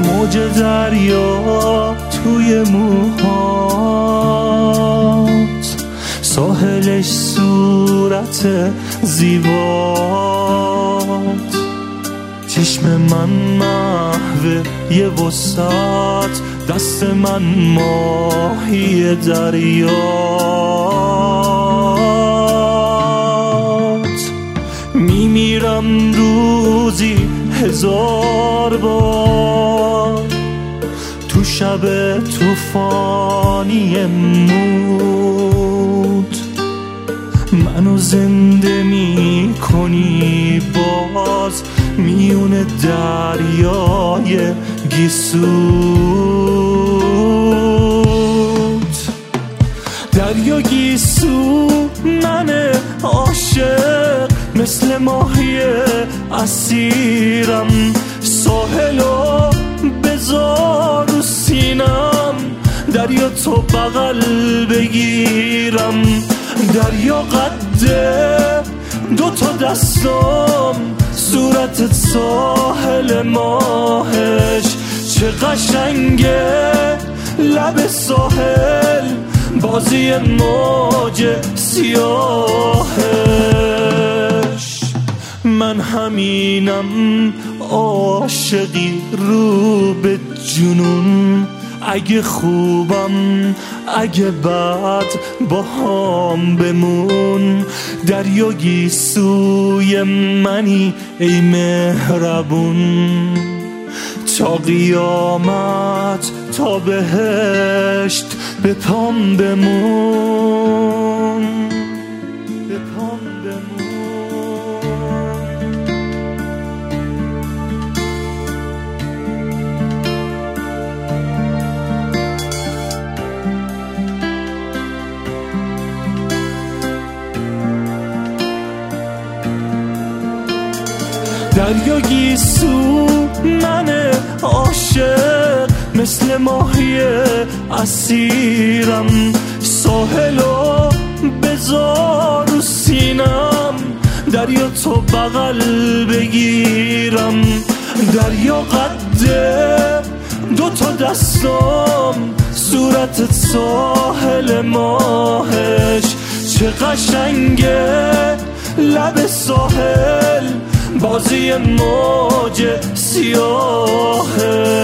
موج دریا توی موهات، ساحلش صورت زیبات، چشم من محو یه وسط، دست من ماهی دریات. میمیرم روزی 1000 بار تو شب طوفانی موت، منو زنده میکنی باز میون دریای گیسوت. دریا گیسو من عاشق، مثل ماهی اسیرم، ساحلو بذار رو سینم، دریا تو بغل بگیرم. دریا قده 2 دستم، صورتت ساحل ماهش، چه قشنگه لب ساحل، بازی موج سیاهش. من همینم عاشقی رو به جنون، اگه خوبم اگه بد با هم بمون. دریا گیسوی منی ای مهربون، تا قیامت تا بهشت به پام بمون، به پام بمون. دریا گیسو من عاشق، مثل ماهی اسیرم، ساحلو بذار رو سینم، دریا تو بغل بگیرم. دریا قده 2 دستم، صورتت ساحل ماهش، چه قشنگه لب ساحل، بازی موج سیاهه.